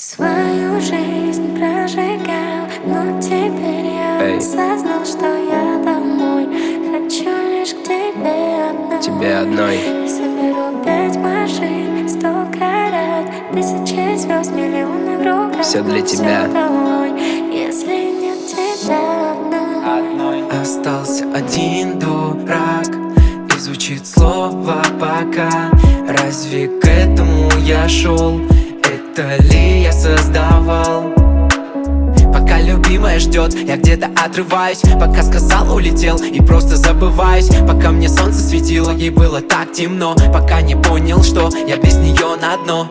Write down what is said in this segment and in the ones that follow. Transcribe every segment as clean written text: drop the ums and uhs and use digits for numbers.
Свою жизнь прожигал, но теперь я осознал, что я домой хочу лишь к тебе одной. Тебе одной. Я соберу 5 машин, 100 карат, тысячи звезд, миллионы в руках. Все для тебя. Всё долой, если нет тебя одной. Остался один дурак, и звучит слово «пока». Разве к этому я шел? Это ли я создавал? Пока любимая ждет, я где-то отрываюсь. Пока сказал, улетел и просто забываюсь. Пока мне солнце светило, ей было так темно. Пока не понял, что я без нее на дно.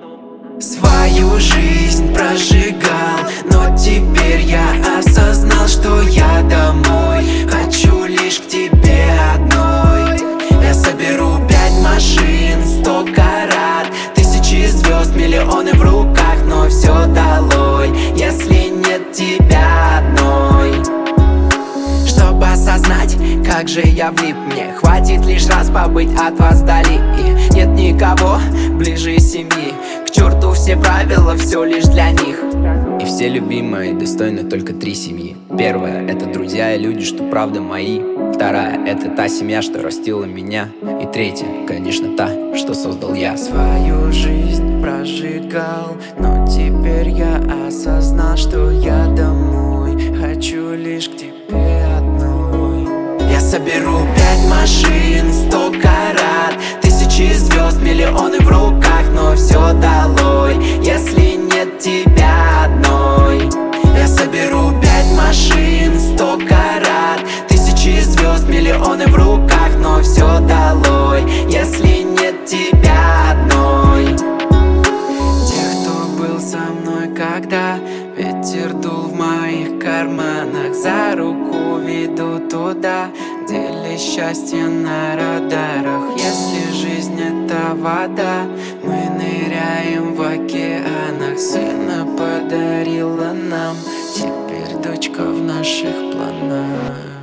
Свою жизнь прожигал, но теперь я осознал, что я домой хочу лишь к тебе одной. Я соберу 5 машин, 100 карат, тысячи звезд, миллионы в руках, но все долой, если нет тебя одной. Чтобы осознать, как же я влип, мне хватит лишь раз побыть от вас вдали. И нет никого ближе семьи. К черту все правила, все лишь для них. И все любимые достойны только 3 семьи. Первая — это друзья и люди, что правда мои. Вторая — это та семья, что растила меня. И третья, конечно, та, что создал я. Свою жизнь прожигал, но теперь я осознал, что я домой хочу лишь к тебе одной. Я соберу 5 машин, 100 карат, тысячи звезд, миллионы в руках, но все долой, если нет тебя одной. Я соберу 5 машин, 100 карат, тысячи звезд, миллионы в руках, но все долой, если нет тебя одной. Тех, кто был со мной, когда ветер дул в моих карманах, за руку веду туда, где лишь счастье на радарах. Если жизнь это вода, мы ныряем в океанах. Сына подарила нам, теперь дочка в наших планах.